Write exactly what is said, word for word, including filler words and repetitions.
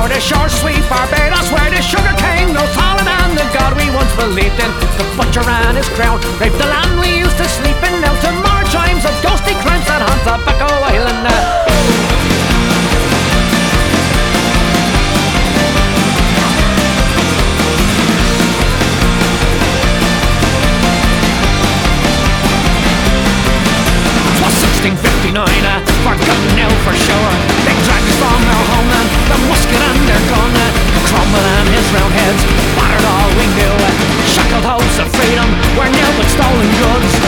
for the shore sweet Barbados, where the sugar king knows Holland and the God we once believed in. The butcher and his crown raped the land we used to sleep in. Now to more chimes of ghostly crimes that haunt Tobacco Island. sixteen fifty-nine, uh, forgotten now for sure. They dragged us from our home, and the musket and their gun, uh, Cromwell and his round heads battered all we knew. Uh, shackled hopes of freedom were now but stolen goods.